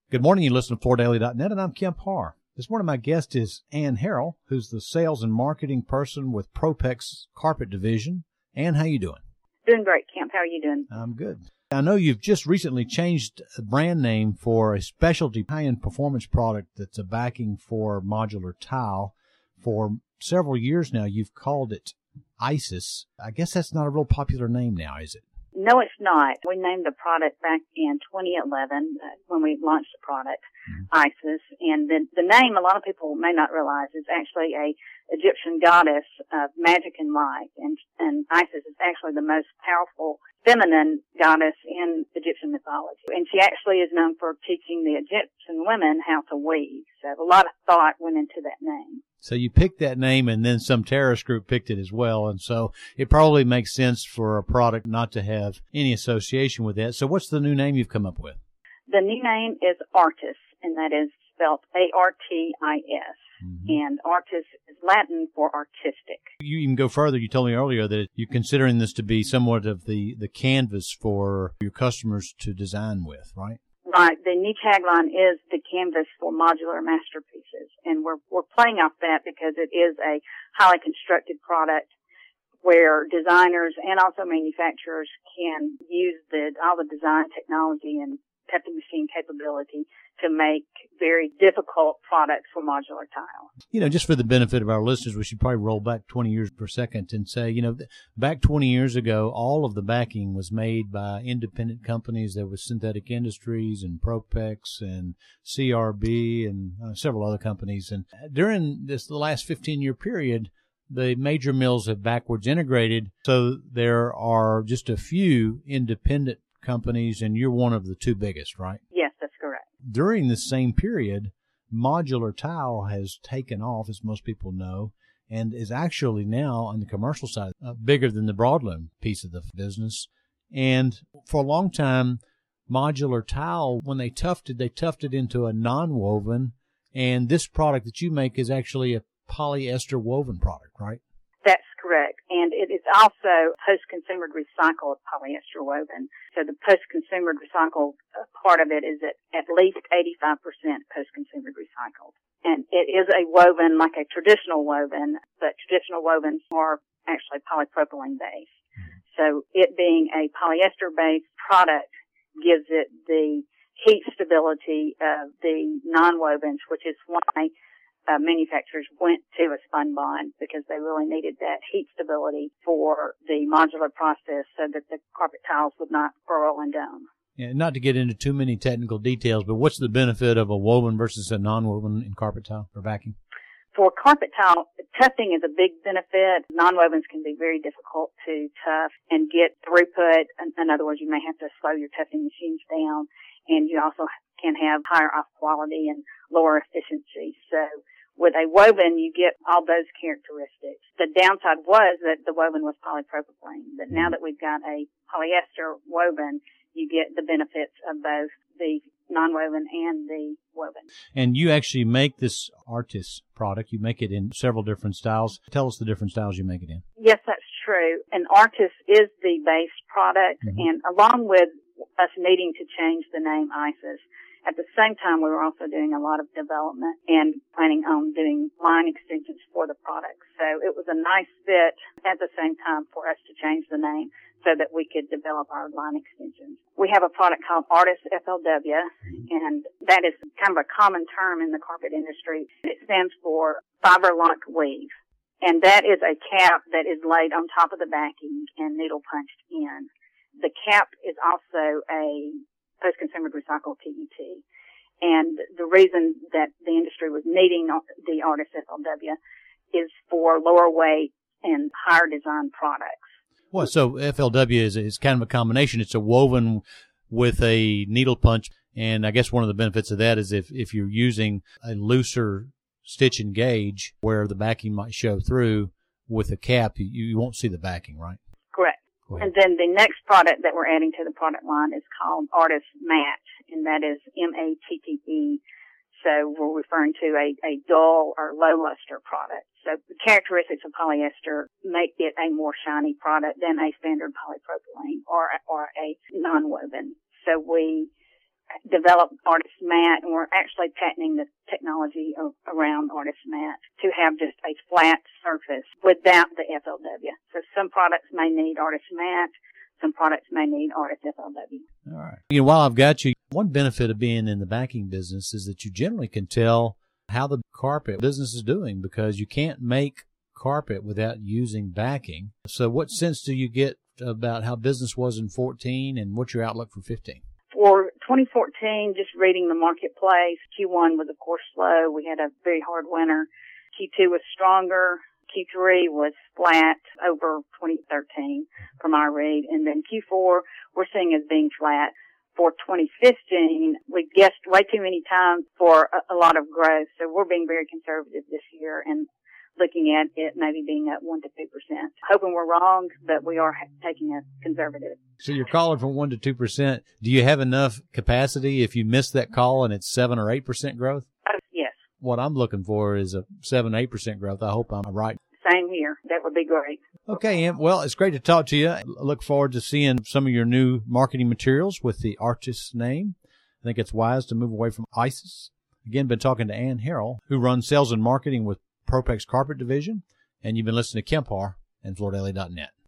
Good morning. You listen to FloorDaily.net, and I'm Kemp Harr. This morning, my guest is Ann Harrell, who's the sales and marketing person with Propex Carpet Division. Ann, how you doing? Doing great, Kemp. How are you doing? I'm good. I know you've just recently changed the brand name for a specialty high-end performance product that's a backing for modular tile. For several years now, you've called it ISIS. I guess that's not a real popular name now, is it? No, it's not. We named the product back in 2011 when we launched the product, ISIS. And the name, a lot of people may not realize, is actually a Egyptian goddess of magic and light. And Isis is actually the most powerful feminine goddess in Egyptian mythology. And she actually is known for teaching the Egyptian women how to weave. So a lot of thought went into that name. So you picked that name, and then some terrorist group picked it as well. And so it probably makes sense for a product not to have any association with that. So what's the new name you've come up with? The new name is Artis, and that is spelled Artis. And Artis is Latin for artistic. You even go further. You told me earlier that you're considering this to be somewhat of the canvas for your customers to design with, right? Right. The new tagline is the canvas for modular masterpieces. And we're playing off that because it is a highly constructed product where designers and also manufacturers can use all the design technology and cutting machine capability to make very difficult products for modular tile. You know, just for the benefit of our listeners, we should probably roll back 20 years per second and say, you know, back 20 years ago, all of the backing was made by independent companies. There was Synthetic Industries and Propex and CRB and several other companies. And during the last 15-year period, the major mills have backwards integrated. So there are just a few independent companies, and you're one of the two biggest, right? Yes, that's correct. During the same period, modular tile has taken off, as most people know, and is actually now on the commercial side bigger than the broadloom piece of the business. And for a long time, modular tile, when they tufted it into a non-woven, and this product that you make is actually a polyester woven product, right? That's correct. And it is also post-consumer recycled polyester woven. So the post-consumer recycled part of it is at least 85% post-consumer recycled. And it is a woven like a traditional woven, but traditional wovens are actually polypropylene based. So it being a polyester based product gives it the heat stability of the non-wovens, which is why manufacturers went to a spun bond, because they really needed that heat stability for the modular process so that the carpet tiles would not curl and dome. Yeah, not to get into too many technical details, but what's the benefit of a woven versus a non-woven in carpet tile for backing? For carpet tile, tufting is a big benefit. Non-wovens can be very difficult to tuff and get throughput. In other words, you may have to slow your tufting machines down, and you also can have higher off quality and lower efficiency. So with a woven, you get all those characteristics. The downside was that the woven was polypropylene, but now that we've got a polyester woven, you get the benefits of both the non-woven and the woven. And you actually make this Artis product. You make it in several different styles. Tell us the different styles you make it in. Yes, that's true. And Artis is the base product, and along with us needing to change the name ISIS, at the same time, we were also doing a lot of development and planning on doing line extensions for the product. So it was a nice fit at the same time for us to change the name so that we could develop our line extensions. We have a product called Artis FLW, and that is kind of a common term in the carpet industry. It stands for fiber lock weave. And that is a cap that is laid on top of the backing and needle punched in. The cap is also a post-consumer recycled PET. And the reason that the industry was needing the Artis FLW is for lower weight and higher design products. Well, so FLW is kind of a combination. It's a woven with a needle punch. And I guess one of the benefits of that is if you're using a looser stitch and gauge where the backing might show through with a cap, you won't see the backing, right? Correct. And then the next product that we're adding to the product line is called Artis Matte, and that is MATTE. So we're referring to a dull or low luster product. So the characteristics of polyester make it a more shiny product than a standard polypropylene or a non-woven. So we developed Artist Matte, and we're actually patenting the technology around Artist Matte to have just a flat surface without the FLW. So some products may need Artist Matte, some products may need Artist FLW. All right. You know, while I've got you, one benefit of being in the backing business is that you generally can tell how the carpet business is doing, because you can't make carpet without using backing. So what sense do you get about how business was in 14 and what's your outlook for 15? For 2014, just reading the marketplace, Q1 was of course slow. We had a very hard winter. Q2 was stronger. Q3 was flat over 2013 from our read. And then Q4 we're seeing as being flat. For 2015, we guessed way too many times for a lot of growth. So we're being very conservative this year and looking at it maybe being at 1 to 2%. Hoping we're wrong, but we are taking a conservative. So you're calling for 1 to 2%. Do you have enough capacity if you miss that call and it's 7 or 8% growth? Yes. What I'm looking for is a 7, 8% growth. I hope I'm right. Same here. That would be great. Okay, Em. Well, it's great to talk to you. I look forward to seeing some of your new marketing materials with the Artist name. I think it's wise to move away from ISIS. Again, been talking to Ann Harrell, who runs sales and marketing with Propex Carpet Division, and you've been listening to Kemp Harr and FloorDaily.net.